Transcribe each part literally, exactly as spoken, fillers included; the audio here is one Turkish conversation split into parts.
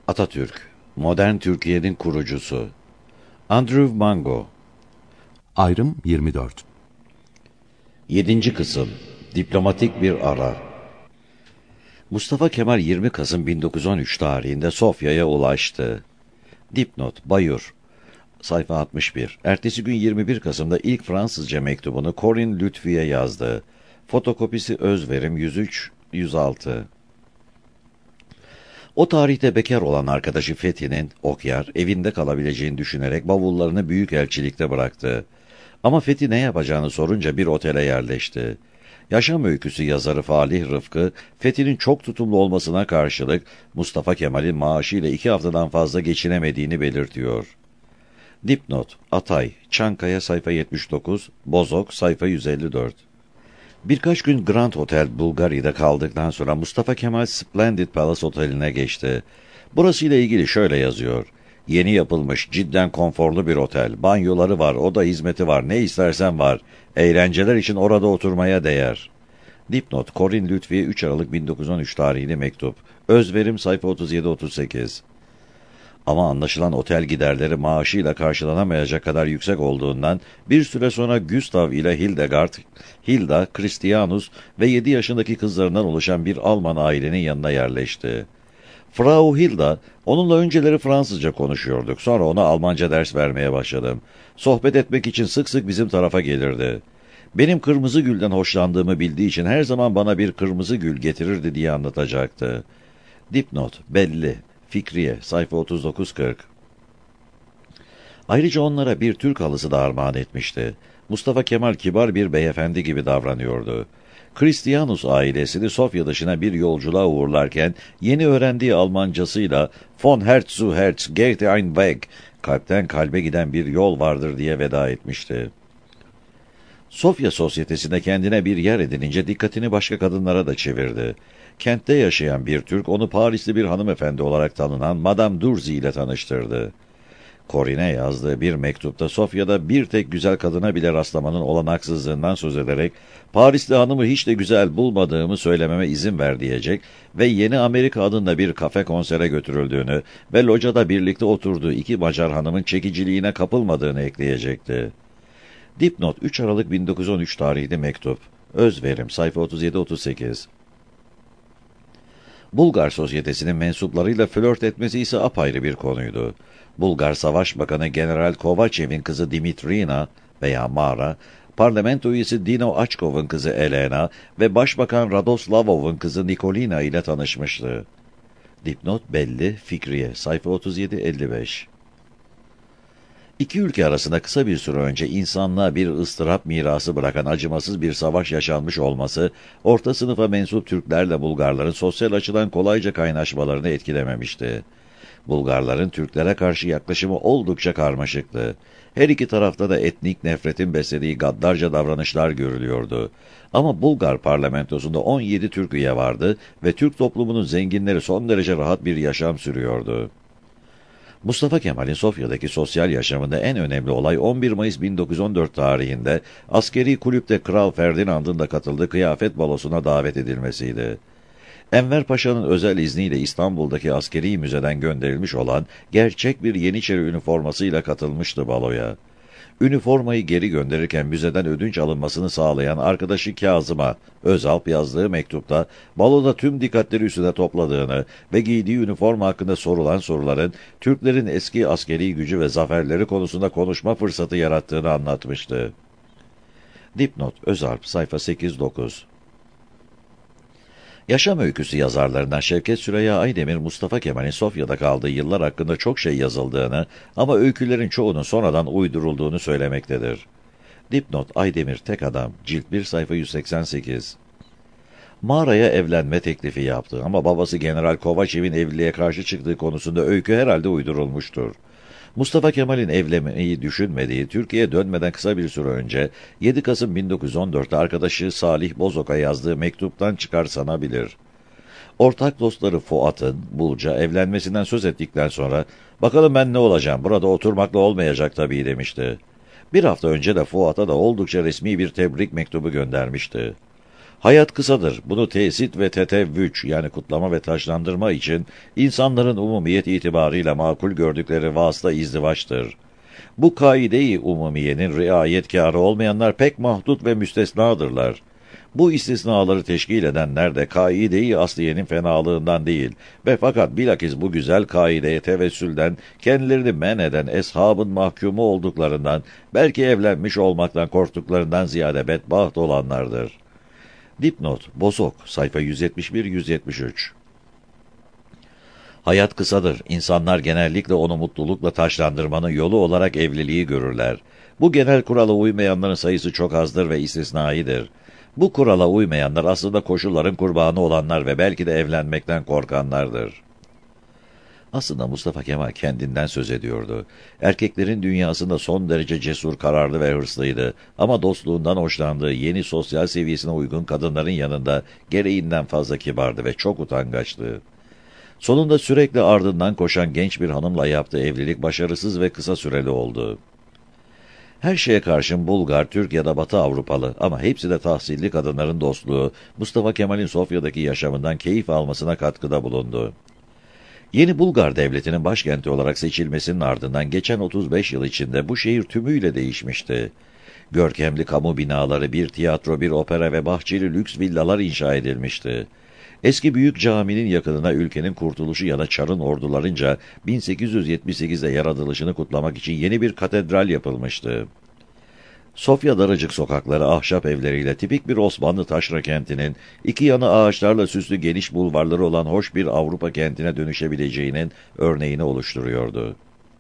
Atatürk, modern Türkiye'nin kurucusu. Andrew Mango. Ayrım yirmi dört. yedinci kısım. Diplomatik bir ara. Mustafa Kemal yirmi Kasım bin dokuz yüz on üç tarihinde Sofya'ya ulaştı. Dipnot, Bayur. Sayfa altmış bir. Ertesi gün yirmi bir Kasım'da ilk Fransızca mektubunu Corinne Lütfi'ye yazdı. Fotokopisi Özverim yüz üç yüz altı. O tarihte bekar olan arkadaşı Fethi'nin, Okyar, evinde kalabileceğini düşünerek bavullarını büyükelçilikte bıraktı. Ama Fethi ne yapacağını sorunca bir otele yerleşti. Yaşam öyküsü yazarı Falih Rıfkı, Fethi'nin çok tutumlu olmasına karşılık Mustafa Kemal'in maaşıyla iki haftadan fazla geçinemediğini belirtiyor. Dipnot, Atay, Çankaya sayfa yetmiş dokuz, Bozok sayfa yüz elli dört. Birkaç gün Grand Hotel Bulgari'de kaldıktan sonra Mustafa Kemal Splendid Palace Oteli'ne geçti. Burası ile ilgili şöyle yazıyor. Yeni yapılmış, cidden konforlu bir otel. Banyoları var, oda hizmeti var, ne istersen var. Eğlenceler için orada oturmaya değer. Dipnot, Corinne Lütfi'ye üç Aralık bin dokuz yüz on üç tarihli mektup. Özverim sayfa otuz yedi otuz sekiz. Ama anlaşılan otel giderleri maaşıyla karşılanamayacak kadar yüksek olduğundan bir süre sonra Gustav ile Hildegard, Hilda, Christianus ve yedi yaşındaki kızlarından oluşan bir Alman ailenin yanına yerleşti. Frau Hilda, onunla önceleri Fransızca konuşuyorduk, sonra ona Almanca ders vermeye başladım. Sohbet etmek için sık sık bizim tarafa gelirdi. Benim kırmızı gülden hoşlandığımı bildiği için her zaman bana bir kırmızı gül getirirdi diye anlatacaktı. Dipnot, belli. Fikriye, sayfa otuz dokuz kırk. Ayrıca onlara bir Türk halısı da armağan etmişti. Mustafa Kemal kibar bir beyefendi gibi davranıyordu. Christianus ailesini Sofya dışına bir yolculuğa uğurlarken yeni öğrendiği Almancasıyla "Von Herz zu Herz geht ein Weg", kalpten kalbe giden bir yol vardır diye veda etmişti. Sofya sosyetesinde kendine bir yer edinince dikkatini başka kadınlara da çevirdi. Kentte yaşayan bir Türk onu Parisli bir hanımefendi olarak tanınan Madame Durzi ile tanıştırdı. Corinne'e yazdığı bir mektupta Sofya'da bir tek güzel kadına bile rastlamanın olanaksızlığından söz ederek Parisli hanımı hiç de güzel bulmadığımı söylememe izin ver diyecek ve Yeni Amerika adında bir kafe konsere götürüldüğünü ve locada birlikte oturduğu iki Macar hanımın çekiciliğine kapılmadığını ekleyecekti. Dipnot, üç Aralık bin dokuz yüz on üç tarihli mektup. Özverim sayfa otuz yedi otuz sekiz. Bulgar sosyetesinin mensuplarıyla flört etmesi ise apayrı bir konuydu. Bulgar Savaş Bakanı General Kovaçev'in kızı Dimitrina veya Mara, parlamento üyesi Dino Açkov'un kızı Elena ve Başbakan Radoslavov'un kızı Nikolina ile tanışmıştı. Dipnot belli, Fikriye, sayfa otuz yedi elli beş. İki ülke arasında kısa bir süre önce insanlığa bir ıstırap mirası bırakan acımasız bir savaş yaşanmış olması, orta sınıfa mensup Türklerle Bulgarların sosyal açıdan kolayca kaynaşmalarını etkilememişti. Bulgarların Türklere karşı yaklaşımı oldukça karmaşıktı. Her iki tarafta da etnik nefretin beslediği gaddarca davranışlar görülüyordu. Ama Bulgar parlamentosunda on yedi Türk üye vardı ve Türk toplumunun zenginleri son derece rahat bir yaşam sürüyordu. Mustafa Kemal'in Sofya'daki sosyal yaşamında en önemli olay on bir Mayıs bin dokuz yüz on dört tarihinde askeri kulüpte Kral Ferdinand'ın da katıldığı kıyafet balosuna davet edilmesiydi. Enver Paşa'nın özel izniyle İstanbul'daki askeri müzeden gönderilmiş olan gerçek bir Yeniçeri üniformasıyla katılmıştı baloya. Üniformayı geri gönderirken müzeden ödünç alınmasını sağlayan arkadaşı Kazım'a Özalp yazdığı mektupta baloda tüm dikkatleri üstüne topladığını ve giydiği üniforma hakkında sorulan soruların Türklerin eski askeri gücü ve zaferleri konusunda konuşma fırsatı yarattığını anlatmıştı. Dipnot, Özalp, sayfa sekiz dokuz. Yaşam öyküsü yazarlarından Şevket Süreyya Aydemir, Mustafa Kemal'in Sofya'da kaldığı yıllar hakkında çok şey yazıldığını ama öykülerin çoğunun sonradan uydurulduğunu söylemektedir. Dipnot, Aydemir Tek Adam, cilt bir sayfa yüz seksen sekiz. Mağaraya evlenme teklifi yaptı ama babası General Kovaçev'in evliliğe karşı çıktığı konusunda öykü herhalde uydurulmuştur. Mustafa Kemal'in evlenmeyi düşünmediği, Türkiye'ye dönmeden kısa bir süre önce yedi Kasım bin dokuz yüz on dört'te arkadaşı Salih Bozok'a yazdığı mektuptan çıkarsanabilir. Ortak dostları Fuat'ın, Bulca, evlenmesinden söz ettikten sonra, "Bakalım ben ne olacağım, burada oturmakla olmayacak tabii" demişti. Bir hafta önce de Fuat'a da oldukça resmi bir tebrik mektubu göndermişti. Hayat kısadır. Bunu tesit ve tetevvüç yani kutlama ve taşlandırma için insanların umumiyet itibarıyla makul gördükleri vasıta izdivaçtır. Bu kaide-i umumiyenin riayetkârı olmayanlar pek mahdut ve müstesnadırlar. Bu istisnaları teşkil edenler de kaide-i asliyenin fenalığından değil ve fakat bilakis bu güzel kaideye tevessülden kendilerini men eden eshabın mahkumu olduklarından, belki evlenmiş olmaktan korktuklarından ziyade bedbaht olanlardır. Dipnot, Bosok, sayfa yüz yetmiş bir yüz yetmiş üç. Hayat kısadır. İnsanlar genellikle onu mutlulukla taşlandırmanın yolu olarak evliliği görürler. Bu genel kurala uymayanların sayısı çok azdır ve istisnaidir. Bu kurala uymayanlar aslında koşulların kurbanı olanlar ve belki de evlenmekten korkanlardır. Aslında Mustafa Kemal kendinden söz ediyordu. Erkeklerin dünyasında son derece cesur, kararlı ve hırslıydı. Ama dostluğundan hoşlandığı yeni sosyal seviyesine uygun kadınların yanında gereğinden fazla kibardı ve çok utangaçtı. Sonunda sürekli ardından koşan genç bir hanımla yaptığı evlilik başarısız ve kısa süreli oldu. Her şeye karşın Bulgar, Türk ya da Batı Avrupalı ama hepsi de tahsilli kadınların dostluğu, Mustafa Kemal'in Sofya'daki yaşamından keyif almasına katkıda bulundu. Yeni Bulgar Devleti'nin başkenti olarak seçilmesinin ardından geçen otuz beş yıl içinde bu şehir tümüyle değişmişti. Görkemli kamu binaları, bir tiyatro, bir opera ve bahçeli lüks villalar inşa edilmişti. Eski büyük caminin yakınına ülkenin kurtuluşu ya da Çar'ın ordularınca bin sekiz yüz yetmiş sekizde yaratılışını kutlamak için yeni bir katedral yapılmıştı. Sofya daracık sokakları ahşap evleriyle tipik bir Osmanlı taşra kentinin, iki yanı ağaçlarla süslü geniş bulvarları olan hoş bir Avrupa kentine dönüşebileceğinin örneğini oluşturuyordu.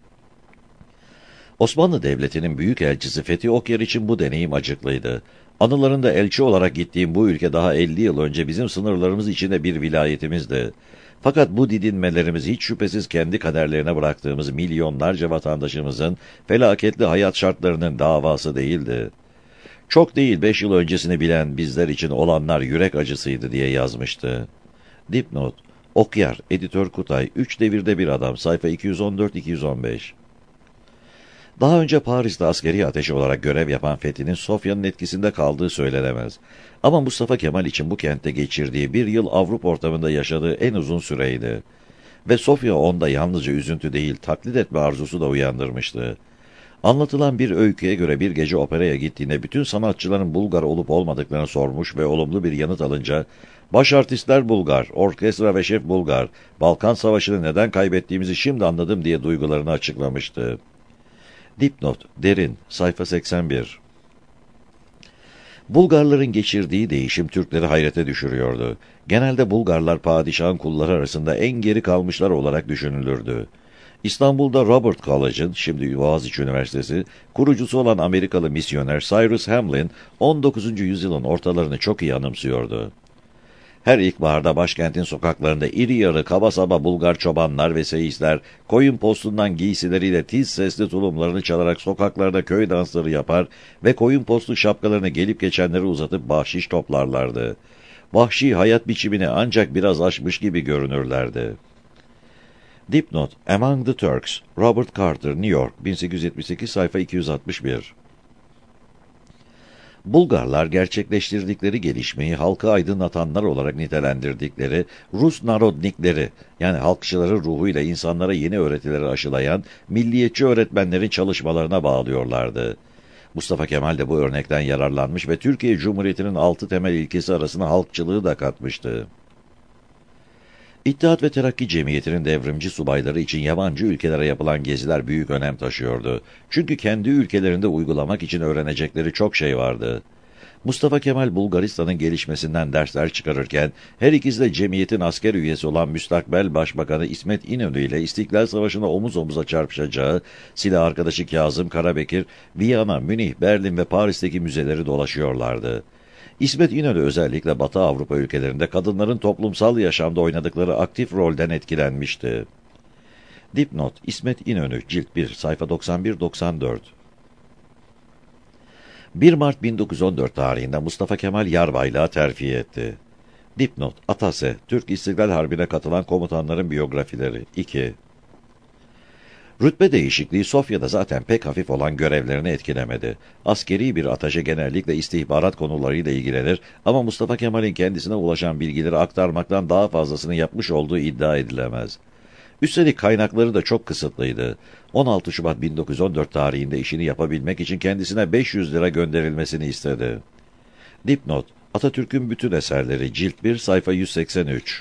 Osmanlı Devleti'nin büyükelçisi Fethi Okyar için bu deneyim acıklıydı. Anılarında elçi olarak gittiğim bu ülke daha elli yıl önce bizim sınırlarımız içinde bir vilayetimizdi. Fakat bu didinmelerimiz hiç şüphesiz kendi kaderlerine bıraktığımız milyonlarca vatandaşımızın felaketli hayat şartlarının davası değildi. Çok değil beş yıl öncesini bilen bizler için olanlar yürek acısıydı diye yazmıştı. Dipnot, Okyar, Editör Kutay, Üç Devirde Bir Adam, sayfa iki yüz on dört iki yüz on beş. Daha önce Paris'te askeri ateşi olarak görev yapan Fethi'nin Sofya'nın etkisinde kaldığı söylenemez. Ama Mustafa Kemal için bu kentte geçirdiği bir yıl Avrupa ortamında yaşadığı en uzun süreydi. Ve Sofya onda yalnızca üzüntü değil, taklit etme arzusu da uyandırmıştı. Anlatılan bir öyküye göre bir gece operaya gittiğinde bütün sanatçıların Bulgar olup olmadıklarını sormuş ve olumlu bir yanıt alınca, "Baş artistler Bulgar, orkestra ve şef Bulgar, Balkan Savaşı'nı neden kaybettiğimizi şimdi anladım" diye duygularını açıklamıştı. Dipnot, Derin, sayfa seksen bir. Bulgarların geçirdiği değişim Türkleri hayrete düşürüyordu. Genelde Bulgarlar padişahın kulları arasında en geri kalmışlar olarak düşünülürdü. İstanbul'da Robert College'ın, şimdi Boğaziçi Üniversitesi, kurucusu olan Amerikalı misyoner Cyrus Hamlin, on dokuzuncu yüzyılın ortalarını çok iyi anımsıyordu. Her ilkbaharda başkentin sokaklarında iri yarı kaba saba Bulgar çobanlar ve seyisler, koyun postundan giysileriyle tiz sesli tulumlarını çalarak sokaklarda köy dansları yapar ve koyun postu şapkalarını gelip geçenlere uzatıp bahşiş toplarlardı. Vahşi hayat biçimini ancak biraz aşmış gibi görünürlerdi. Dipnot, Among the Turks, Robert Carter, New York, bin sekiz yüz yetmiş sekiz, sayfa iki yüz altmış bir. Bulgarlar gerçekleştirdikleri gelişmeyi halkı aydınlatanlar olarak nitelendirdikleri Rus narodnikleri, yani halkçıları ruhuyla insanlara yeni öğretileri aşılayan milliyetçi öğretmenlerin çalışmalarına bağlıyorlardı. Mustafa Kemal de bu örnekten yararlanmış ve Türkiye Cumhuriyeti'nin altı temel ilkesi arasına halkçılığı da katmıştı. İttihat ve Terakki Cemiyeti'nin devrimci subayları için yabancı ülkelere yapılan geziler büyük önem taşıyordu. Çünkü kendi ülkelerinde uygulamak için öğrenecekleri çok şey vardı. Mustafa Kemal Bulgaristan'ın gelişmesinden dersler çıkarırken, her ikisi de cemiyetin asker üyesi olan müstakbel Başbakanı İsmet İnönü ile İstiklal Savaşı'na omuz omuza çarpışacağı silah arkadaşı Kazım Karabekir, Viyana, Münih, Berlin ve Paris'teki müzeleri dolaşıyorlardı. İsmet İnönü özellikle Batı Avrupa ülkelerinde kadınların toplumsal yaşamda oynadıkları aktif rolden etkilenmişti. Dipnot, İsmet İnönü, cilt bir, sayfa doksan bir doksan dört. bir Mart bin dokuz yüz on dört tarihinde Mustafa Kemal yarbaylığa terfi etti. Dipnot, Atase, Türk İstiklal Harbi'ne katılan komutanların biyografileri, iki. Rütbe değişikliği Sofya'da zaten pek hafif olan görevlerini etkilemedi. Askeri bir ataşe genellikle istihbarat konularıyla ilgilenir ama Mustafa Kemal'in kendisine ulaşan bilgileri aktarmaktan daha fazlasını yapmış olduğu iddia edilemez. Üstelik kaynakları da çok kısıtlıydı. on altı Şubat bin dokuz yüz on dört tarihinde işini yapabilmek için kendisine beş yüz lira gönderilmesini istedi. Dipnot: Atatürk'ün bütün eserleri, cilt bir, sayfa yüz seksen üç.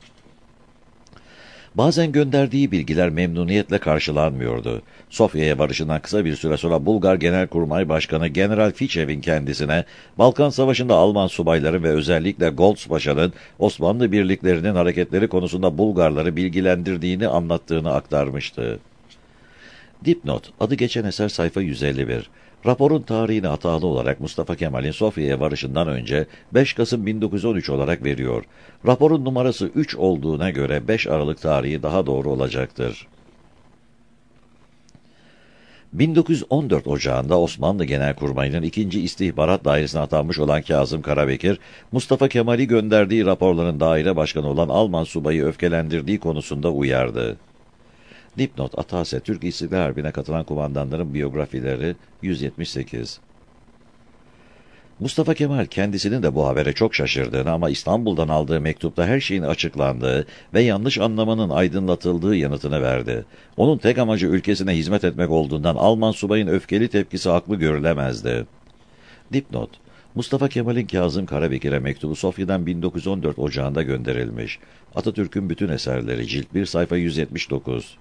Bazen gönderdiği bilgiler memnuniyetle karşılanmıyordu. Sofya'ya varışından kısa bir süre sonra Bulgar Genelkurmay Başkanı General Fichev'in kendisine Balkan Savaşı'nda Alman subayları ve özellikle Goltz Paşa'nın Osmanlı birliklerinin hareketleri konusunda Bulgarları bilgilendirdiğini anlattığını aktarmıştı. Dipnot: Adı geçen eser, sayfa yüz elli bir. Raporun tarihini hatalı olarak Mustafa Kemal'in Sofya'ya varışından önce beş Kasım bin dokuz yüz on üç olarak veriyor. Raporun numarası üç olduğuna göre beş Aralık tarihi daha doğru olacaktır. bin dokuz yüz on dört Ocağı'nda Osmanlı Genelkurmayı'nın ikinci İstihbarat Dairesi'ne atanmış olan Kazım Karabekir, Mustafa Kemal'i gönderdiği raporların daire başkanı olan Alman subayı öfkelendirdiği konusunda uyardı. Dipnot: Atase, Türk İstiklal Harbi'ne katılan kumandanların biyografileri, yüz yetmiş sekiz. Mustafa Kemal kendisinin de bu habere çok şaşırdığını ama İstanbul'dan aldığı mektupta her şeyin açıklandığı ve yanlış anlamanın aydınlatıldığı yanıtını verdi. Onun tek amacı ülkesine hizmet etmek olduğundan Alman subayın öfkeli tepkisi haklı görülemezdi. Dipnot: Mustafa Kemal'in Kazım Karabekir'e mektubu Sofya'dan bin dokuz yüz on dört Ocağı'nda gönderilmiş. Atatürk'ün bütün eserleri, cilt bir, sayfa yüz yetmiş dokuz.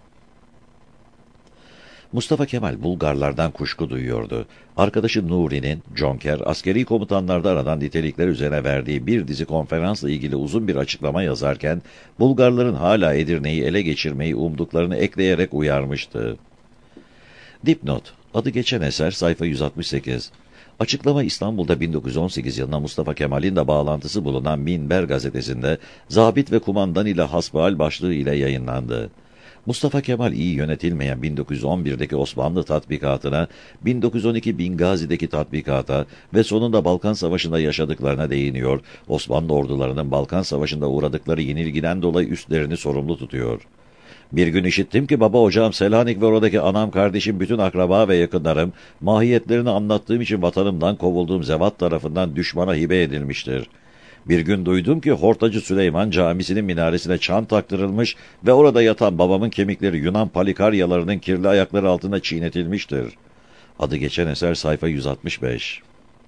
Mustafa Kemal Bulgarlardan kuşku duyuyordu. Arkadaşı Nuri'nin, Jonker, askeri komutanlarda aranan nitelikler üzerine verdiği bir dizi konferansla ilgili uzun bir açıklama yazarken, Bulgarların hala Edirne'yi ele geçirmeyi umduklarını ekleyerek uyarmıştı. Dipnot: Adı geçen eser, sayfa yüz altmış sekiz. Açıklama İstanbul'da bin dokuz yüz on sekiz yılında Mustafa Kemal'in de bağlantısı bulunan Minber gazetesinde Zabit ve Kumandan ile Hasbihal başlığı ile yayınlandı. Mustafa Kemal iyi yönetilmeyen bin dokuz yüz on birdeki Osmanlı tatbikatına, bin dokuz yüz on iki Bingazi'deki tatbikata ve sonunda Balkan Savaşı'nda yaşadıklarına değiniyor, Osmanlı ordularının Balkan Savaşı'nda uğradıkları yenilgiden dolayı üstlerini sorumlu tutuyor. Bir gün işittim ki baba ocağım Selanik ve oradaki anam kardeşim bütün akraba ve yakınlarım, mahiyetlerini anlattığım için vatanımdan kovulduğum zevat tarafından düşmana hibe edilmiştir. Bir gün duydum ki Hortacı Süleyman Camisi'nin minaresine çan taktırılmış ve orada yatan babamın kemikleri Yunan palikaryalarının kirli ayakları altında çiğnetilmiştir. Adı geçen eser, sayfa yüz altmış beş.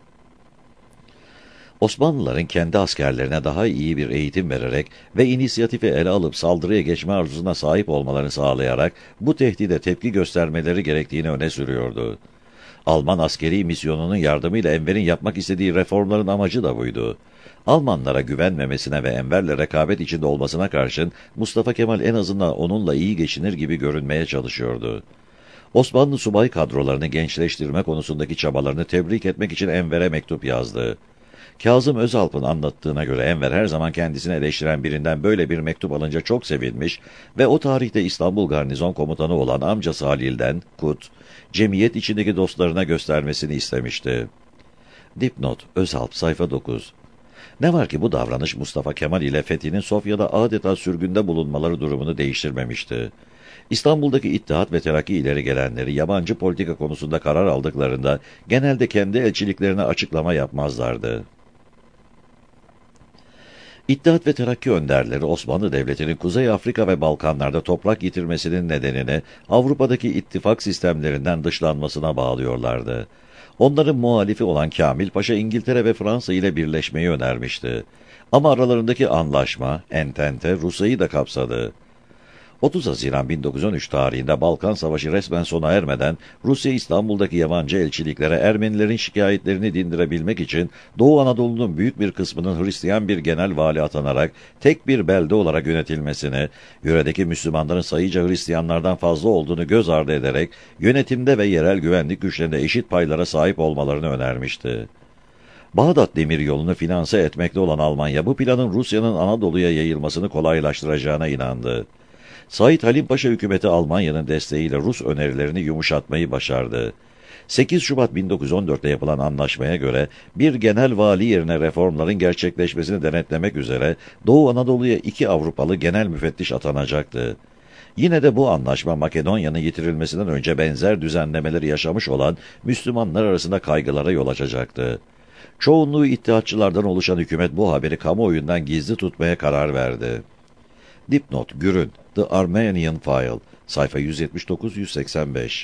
Osmanlıların kendi askerlerine daha iyi bir eğitim vererek ve inisiyatifi ele alıp saldırıya geçme arzusuna sahip olmalarını sağlayarak bu tehdide tepki göstermeleri gerektiğini öne sürüyordu. Alman askeri misyonunun yardımıyla Enver'in yapmak istediği reformların amacı da buydu. Almanlara güvenmemesine ve Enver'le rekabet içinde olmasına karşın Mustafa Kemal en azından onunla iyi geçinir gibi görünmeye çalışıyordu. Osmanlı subay kadrolarını gençleştirme konusundaki çabalarını tebrik etmek için Enver'e mektup yazdı. Kazım Özalp'ın anlattığına göre Enver her zaman kendisini eleştiren birinden böyle bir mektup alınca çok sevinmiş ve o tarihte İstanbul Garnizon Komutanı olan amcası Halil'den, Kut, cemiyet içindeki dostlarına göstermesini istemişti. Dipnot: Özalp, sayfa dokuz. Ne var ki bu davranış Mustafa Kemal ile Fethi'nin Sofya'da adeta sürgünde bulunmaları durumunu değiştirmemişti. İstanbul'daki İttihat ve Terakki ileri gelenleri yabancı politika konusunda karar aldıklarında genelde kendi elçiliklerine açıklama yapmazlardı. İttihat ve Terakki önderleri Osmanlı Devleti'nin Kuzey Afrika ve Balkanlarda toprak yitirmesinin nedenini Avrupa'daki ittifak sistemlerinden dışlanmasına bağlıyorlardı. Onların muhalifi olan Kamil Paşa İngiltere ve Fransa ile birleşmeyi önermişti. Ama aralarındaki anlaşma, entente, Rusya'yı da kapsadı. otuz Haziran bin dokuz yüz on üç tarihinde Balkan Savaşı resmen sona ermeden Rusya İstanbul'daki yabancı elçiliklere Ermenilerin şikayetlerini dindirebilmek için Doğu Anadolu'nun büyük bir kısmının Hristiyan bir genel vali atanarak tek bir belde olarak yönetilmesini, yöredeki Müslümanların sayıca Hristiyanlardan fazla olduğunu göz ardı ederek yönetimde ve yerel güvenlik güçlerinde eşit paylara sahip olmalarını önermişti. Bağdat Demiryolu'nu finanse etmekte olan Almanya bu planın Rusya'nın Anadolu'ya yayılmasını kolaylaştıracağına inandı. Said Halim Paşa hükümeti Almanya'nın desteğiyle Rus önerilerini yumuşatmayı başardı. sekiz Şubat bin dokuz yüz on dörtte yapılan anlaşmaya göre bir genel vali yerine reformların gerçekleşmesini denetlemek üzere Doğu Anadolu'ya iki Avrupalı genel müfettiş atanacaktı. Yine de bu anlaşma Makedonya'nın yitirilmesinden önce benzer düzenlemeleri yaşamış olan Müslümanlar arasında kaygılara yol açacaktı. Çoğunluğu İttihatçılardan oluşan hükümet bu haberi kamuoyundan gizli tutmaya karar verdi. Dipnot Gürün, The Armenian File, sayfa yüz yetmiş dokuz yüz seksen beş.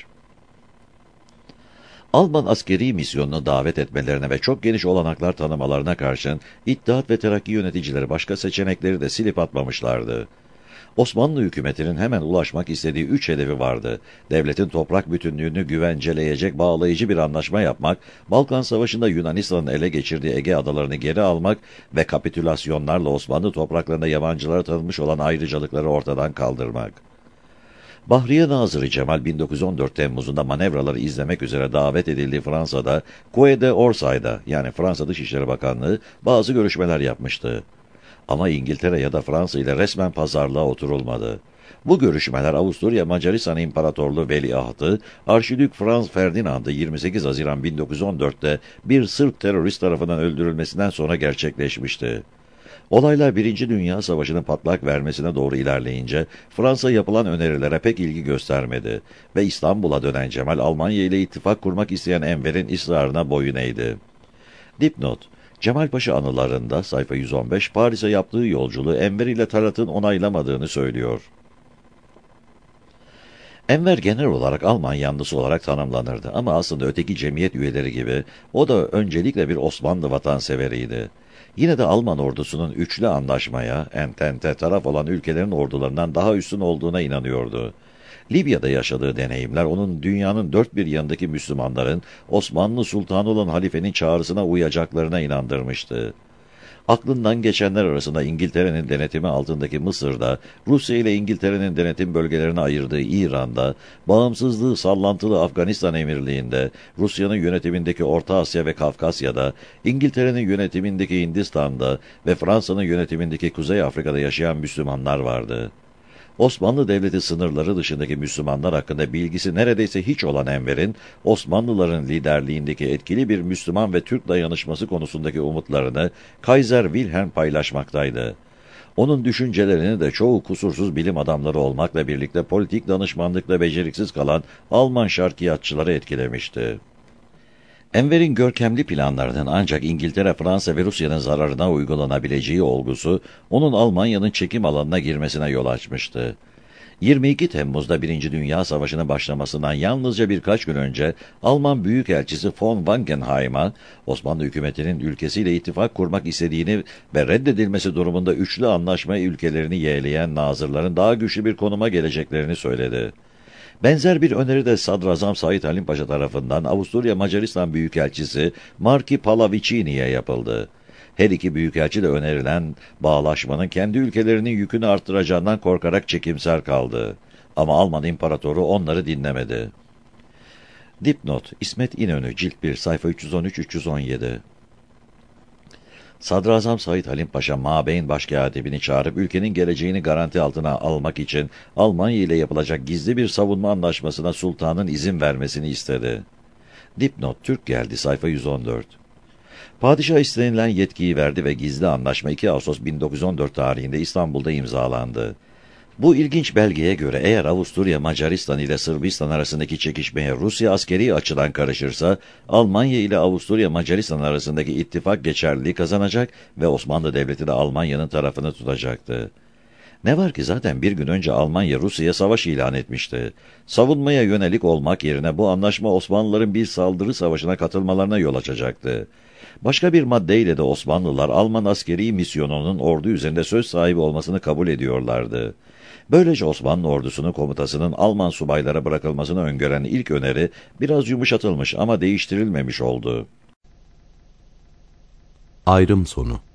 Alman askeri misyonunu davet etmelerine ve çok geniş olanaklar tanımalarına karşın İttihat ve Terakki yöneticileri başka seçenekleri de silip atmamışlardı. Osmanlı hükümetinin hemen ulaşmak istediği üç hedefi vardı. Devletin toprak bütünlüğünü güvenceleyecek bağlayıcı bir anlaşma yapmak, Balkan Savaşı'nda Yunanistan'ın ele geçirdiği Ege adalarını geri almak ve kapitülasyonlarla Osmanlı topraklarında yabancılara tanınmış olan ayrıcalıkları ortadan kaldırmak. Bahriye Nazırı Cemal bin dokuz yüz on dört Temmuz'unda manevraları izlemek üzere davet edildiği Fransa'da, Quai d'Orsay'da yani Fransa Dışişleri Bakanlığı bazı görüşmeler yapmıştı. Ama İngiltere ya da Fransa ile resmen pazarlığa oturulmadı. Bu görüşmeler Avusturya Macaristan İmparatorluğu Veliahtı, Arşidük Franz Ferdinand'ı yirmi sekiz Haziran bin dokuz yüz on dört'te bir Sırp terörist tarafından öldürülmesinden sonra gerçekleşmişti. Olaylar Birinci Dünya Savaşı'nın patlak vermesine doğru ilerleyince Fransa yapılan önerilere pek ilgi göstermedi ve İstanbul'a dönen Cemal Almanya ile ittifak kurmak isteyen Enver'in ısrarına boyun eğdi. Dipnot Cemal Paşa anılarında sayfa yüz on beş Paris'e yaptığı yolculuğu Enver ile Talat'ın onaylamadığını söylüyor. Enver genel olarak Alman yanlısı olarak tanımlanırdı ama aslında öteki cemiyet üyeleri gibi o da öncelikle bir Osmanlı vatanseveriydi. Yine de Alman ordusunun üçlü anlaşmaya, Entente taraf olan ülkelerin ordularından daha üstün olduğuna inanıyordu. Libya'da yaşadığı deneyimler onun dünyanın dört bir yanındaki Müslümanların Osmanlı Sultanı olan halifenin çağrısına uyacaklarına inandırmıştı. Aklından geçenler arasında İngiltere'nin denetimi altındaki Mısır'da, Rusya ile İngiltere'nin denetim bölgelerini ayırdığı İran'da, bağımsızlığı sallantılı Afganistan Emirliği'nde, Rusya'nın yönetimindeki Orta Asya ve Kafkasya'da, İngiltere'nin yönetimindeki Hindistan'da ve Fransa'nın yönetimindeki Kuzey Afrika'da yaşayan Müslümanlar vardı. Osmanlı Devleti sınırları dışındaki Müslümanlar hakkında bilgisi neredeyse hiç olan Enver'in, Osmanlıların liderliğindeki etkili bir Müslüman ve Türk dayanışması konusundaki umutlarını Kaiser Wilhelm paylaşmaktaydı. Onun düşüncelerini de çoğu kusursuz bilim adamları olmakla birlikte politik danışmanlıkla beceriksiz kalan Alman şarkiyatçıları etkilemişti. Enver'in görkemli planlarının ancak İngiltere, Fransa ve Rusya'nın zararına uygulanabileceği olgusu, onun Almanya'nın çekim alanına girmesine yol açmıştı. yirmi iki Temmuz'da Birinci Dünya Savaşı'nın başlamasından yalnızca birkaç gün önce Alman Büyükelçisi von Wangenheim'a, Osmanlı hükümetinin ülkesiyle ittifak kurmak istediğini ve reddedilmesi durumunda üçlü anlaşma ülkelerini yeğleyen nazırların daha güçlü bir konuma geleceklerini söyledi. Benzer bir öneri de Sadrazam Said Halim Paşa tarafından Avusturya Macaristan Büyükelçisi Marki Pallavicini'ye yapıldı. Her iki büyükelçi de önerilen bağlaşmanın kendi ülkelerinin yükünü arttıracağından korkarak çekimser kaldı. Ama Alman İmparatoru onları dinlemedi. Dipnot İsmet İnönü Cilt bir sayfa üç yüz on üç üç yüz on yedi. Sadrazam Said Halim Paşa Mabeyn Başkâtibini çağırıp ülkenin geleceğini garanti altına almak için Almanya ile yapılacak gizli bir savunma anlaşmasına sultanın izin vermesini istedi. Dipnot Türk geldi sayfa yüz on dört. Padişah istenilen yetkiyi verdi ve gizli anlaşma iki Ağustos bin dokuz yüz on dört tarihinde İstanbul'da imzalandı. Bu ilginç belgeye göre eğer Avusturya Macaristan ile Sırbistan arasındaki çekişmeye Rusya askeri açıdan karışırsa, Almanya ile Avusturya Macaristan arasındaki ittifak geçerliliği kazanacak ve Osmanlı Devleti de Almanya'nın tarafını tutacaktı. Ne var ki zaten bir gün önce Almanya Rusya'ya savaş ilan etmişti. Savunmaya yönelik olmak yerine bu anlaşma Osmanlıların bir saldırı savaşına katılmalarına yol açacaktı. Başka bir maddeyle de Osmanlılar Alman askeri misyonunun ordu üzerinde söz sahibi olmasını kabul ediyorlardı. Böylece Osmanlı ordusunun komutasının Alman subaylara bırakılmasını öngören ilk öneri biraz yumuşatılmış ama değiştirilmemiş oldu. Ayrım sonu.